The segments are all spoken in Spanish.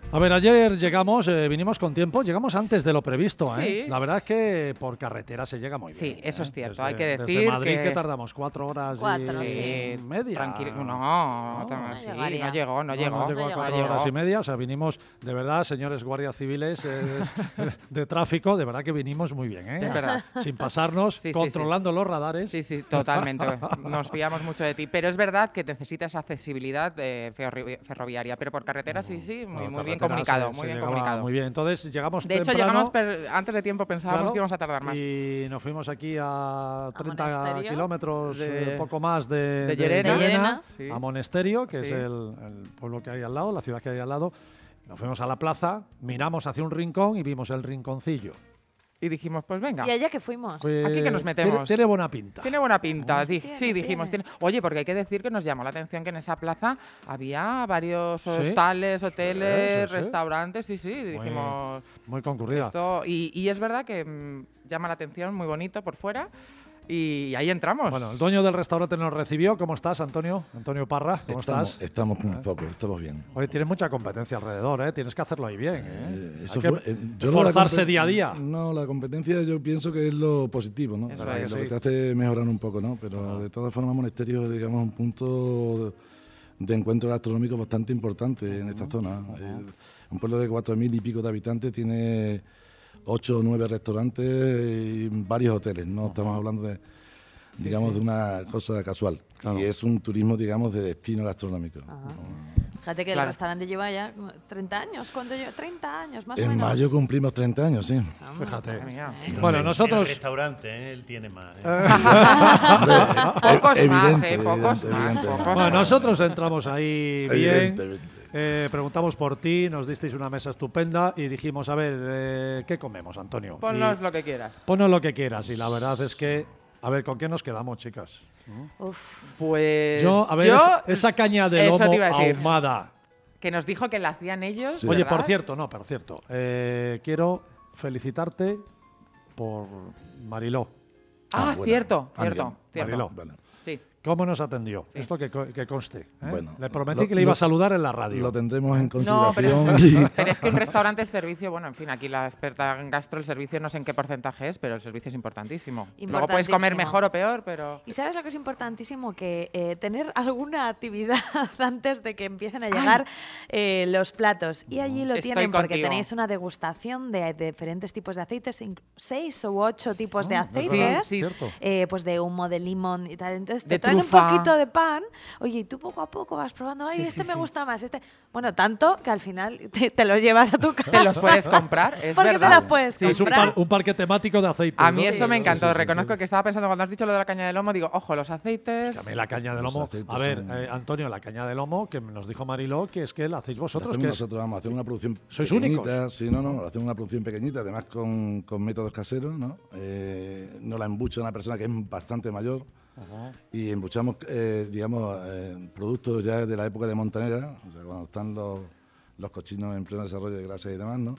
A ver, ayer llegamos, vinimos con tiempo, llegamos antes de lo previsto, ¿eh? Sí. La verdad es que por carretera se llega muy bien. Sí, eso es cierto, Desde, hay que decir desde Madrid que tardamos 4 horas Cuatro, y sí. media. Tranquilo. No, No, sí, llegaría. no llegó. No llegó a no 4 llegó. horas y media, o sea, vinimos, de verdad, señores guardias civiles de tráfico, de verdad que vinimos muy bien, ¿eh? Es verdad. Sin pasarnos, Sí, sí, controlando los radares. Sí, sí, totalmente. Nos fiamos mucho de ti. Pero es verdad que necesitas accesibilidad ferroviaria. Pero por carretera sí, muy bien Carretera comunicado. se Muy bien llegaba comunicado. Muy bien, entonces llegamos De hecho, temprano. llegamos antes de tiempo, pensábamos Claro, que íbamos a tardar más. y nos fuimos aquí a 30 Monesterio. kilómetros, De- poco más de Llerena. De Llerena. Sí. a Monesterio, que es Sí. el pueblo que hay al lado, la ciudad que hay al lado. Nos fuimos a la plaza, miramos hacia un rincón y vimos el rinconcillo. Y dijimos, pues venga. ¿Y allá que fuimos? Pues, Aquí que nos metemos. Tiene buena pinta. Tiene buena pinta, sí, dijimos. tiene. Oye, porque hay que decir que nos llamó la atención que en esa plaza había varios Sí. hostales, hoteles, Sí, sí, sí. restaurantes, sí, dijimos Muy concurrida. esto. Y es verdad que llama la atención, muy bonito por fuera. Y ahí entramos. Bueno, el dueño del restaurante nos recibió. ¿Cómo estás, Antonio? Antonio Parra, ¿cómo estás? Estamos un poco, estamos bien. Oye, tienes mucha competencia alrededor, ¿eh? Tienes que hacerlo ahí bien, ¿eh? Eso Hay que fue- yo lo de la esforzarse compe- día a día. No, la competencia yo pienso que es lo positivo, ¿no? Eso Lo es. que te hace mejorar un poco, ¿no? Pero de todas formas, Monesterio es, digamos, un punto de encuentro gastronómico bastante importante en esta zona. Un pueblo de 4.000 y pico de habitantes tiene 8 o 9 restaurantes y varios hoteles. No estamos hablando de, digamos, de una cosa casual. Claro. Y es un turismo, digamos, de destino gastronómico. Ajá. Fíjate que Claro. el restaurante lleva ya 30 años. ¿Cuánto lleva? 30 años, más o En menos. mayo cumplimos 30 años, sí. Fíjate. Madre mía. Bueno, El nosotros... restaurante, él tiene más. Pocos más, Evidente, pocos más. evidente. Pocos Bueno, más. nosotros entramos ahí bien, Evidentemente. preguntamos por ti, nos disteis una mesa estupenda y dijimos, a ver, ¿qué comemos, Antonio? Ponnos Y lo que quieras. ponnos lo que quieras y la verdad es que, a ver, ¿con qué nos quedamos, chicas? Uf. Pues A ver, esa caña de eso lomo te iba a decir. ahumada. Que nos dijo que la hacían ellos. Sí. Oye, ¿verdad? por cierto, quiero felicitarte por Mariló. Ah, bueno. cierto, Ah, bien. cierto. Mariló. Vale. Sí. ¿Cómo nos atendió? Sí. Esto que conste. ¿eh? Bueno, Le prometí lo- que le iba a lo- saludar en la radio. Lo tendremos en No, consideración. pero es que un restaurante, el servicio, bueno, en fin, aquí la experta en gastro, el servicio no sé en qué porcentaje es, pero el servicio es importantísimo. Luego puedes comer Importantísimo. mejor o peor, pero... ¿Y sabes lo que es importantísimo? Que tener alguna actividad antes de que empiecen a llegar los platos. Y allí lo Estoy tienen porque contigo. tenéis una degustación de diferentes tipos de aceites, 6 u 8 tipos de Ah, aceites, Sí, cierto. pues de humo, de limón y tal. Entonces te De traen trufa. un poquito de pan, oye, y tú poco a poco vas probando, ay, Sí, este sí, me sí. gusta más, este... Bueno, tanto que al final te los llevas a tu casa. Te los puedes comprar, es Porque verdad. te las puedes Es un, comprar. un parque temático de aceites. A mí ¿no? eso me Sí, encantó. sí, sí, Reconozco sí. que estaba pensando cuando has dicho lo de la caña de lomo, digo, ojo, los aceites... A mí la caña de Los lomo. aceites A ver, son- Antonio, la caña de lomo que nos dijo Mariló que es que la hacéis Lo vosotros. hacemos Que es- nosotros vamos a hacer una producción ¿Sois pequeñita. únicos? Sí, no, hacemos una producción pequeñita, además con métodos caseros, ¿no? No la embucha una persona que es bastante mayor y embuchamos, digamos, productos ya de la época de Montanera, o sea, cuando están los cochinos en pleno desarrollo de grasa y demás, ¿no?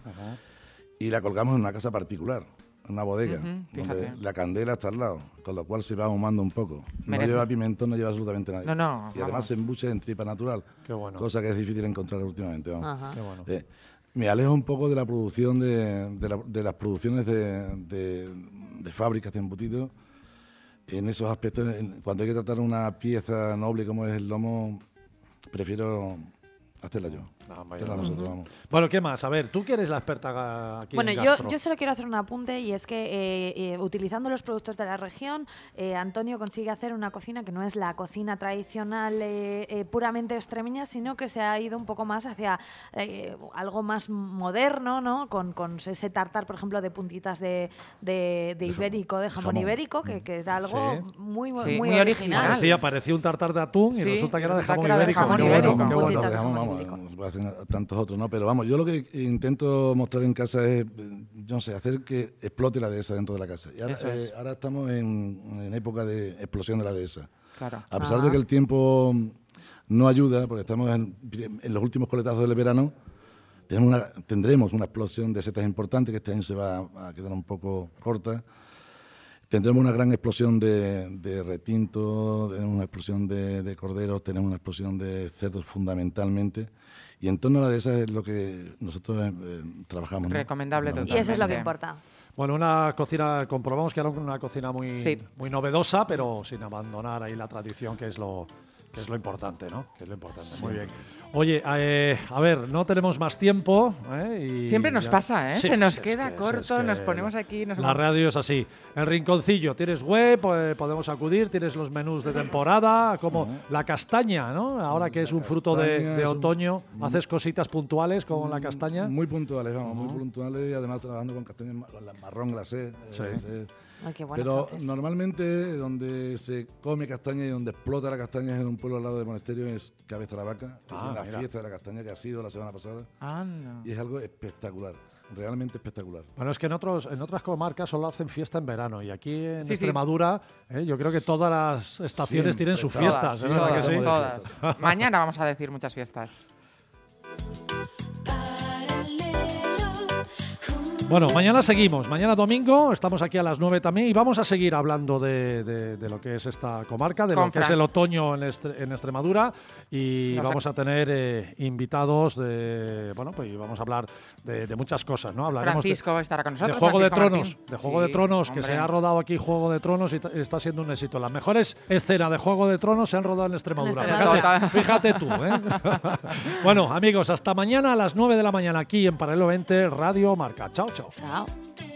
Y la colgamos en una casa particular, en una bodega, Ujú, donde fíjate. la candela está al lado, con lo cual se va ahumando un poco. No Merece. lleva pimentón, no lleva absolutamente nada. No, Y además vamos. se embucha en tripa natural, Qué bueno. cosa que es difícil encontrar últimamente. Vamos. Ajá. Qué bueno. Me alejo un poco de la producción de las producciones de fábricas de embutidos. En esos aspectos, cuando hay que tratar una pieza noble como es el lomo, prefiero hacerla yo. No, vaya. Hacerla nosotros, vamos. Bueno, ¿qué más? A ver, tú que eres la experta aquí Bueno, en yo gastro. solo quiero hacer un apunte y es que utilizando los productos de la región, Antonio consigue hacer una cocina que no es la cocina tradicional puramente extremeña, sino que se ha ido un poco más hacia algo más moderno, ¿no? Con ese tartar, por ejemplo, de puntitas de ibérico, de jamón jamón. ibérico, que era algo Sí. muy, Sí, muy muy original. original. Parecía un tartar de atún y Sí, resulta que era de resulta jamón que era de ibérico. jamón Qué ibérico. bueno, qué Con bueno. puntitas de Dejamos, jamón vamos, ibérico. lo puede hacer tantos otros, ¿no? Pero vamos, yo lo que intento mostrar en casa es, yo no sé, hacer que explote la dehesa dentro de la casa. Y ahora, Eso es. ahora estamos en época de explosión de la dehesa. Claro. A pesar de que el tiempo no ayuda, porque estamos en los últimos coletazos del verano, tendremos una explosión de setas importante, que este año se va a quedar un poco corta. Tendremos una gran explosión de retinto, tenemos una explosión de corderos, tenemos una explosión de cerdos fundamentalmente. Y en torno a la dehesa es lo que nosotros trabajamos, ¿no? Recomendable Y eso es lo que totalmente. importa. Bueno, una cocina, comprobamos que era una cocina muy, Sí. muy novedosa, pero sin abandonar ahí la tradición, que es lo importante, ¿no? Que es lo importante. Muy bien. Oye, a ver, no tenemos más tiempo. Y Siempre nos ya- pasa, ¿eh? Sí, Se nos es queda que- corto, es que nos ponemos aquí. La radio es así. El rinconcillo, tienes web, podemos acudir, tienes los menús de temporada, como la castaña, ¿no? Ahora que es un fruto castaña de es un- otoño, haces cositas puntuales con la castaña. Muy puntuales, vamos, muy puntuales y además trabajando con castañas marrón glacé. Sí. Ay, qué bueno, Pero Francis. normalmente donde se come castaña y donde explota la castaña es en un pueblo al lado del monasterio, es Cabeza de la Vaca, que Ah, tiene la mira. fiesta de la castaña que ha sido la semana pasada Anda. y es algo espectacular, realmente espectacular. Bueno, es que en otras comarcas solo hacen fiesta en verano y aquí en Sí, sí. Extremadura yo creo que todas las estaciones Siempre, tienen sus todas, fiestas. sí, ¿no? ¿Verdad que todas, sí? todas. fiestas. Mañana vamos a decir muchas fiestas. Bueno, mañana seguimos. Mañana domingo estamos aquí a las 9 también y vamos a seguir hablando de lo que es esta comarca, de Con lo que es Fran. el otoño en Extremadura y Nos vamos a tener invitados bueno, pues vamos a hablar de muchas cosas, ¿no? Hablaremos Francisco estará con de nosotros. Juego de Francisco Tronos, Martín. de Juego de Sí, Tronos, que hombre. se ha rodado aquí Juego de Tronos y está siendo un éxito. Las mejores escenas de Juego de Tronos se han rodado en Extremadura. En Extremadura. Fíjate tú, ¿eh? Bueno, amigos, hasta mañana a las 9 de la mañana aquí en Paralelo 20 Radio Marca. Chao, chao. Chao.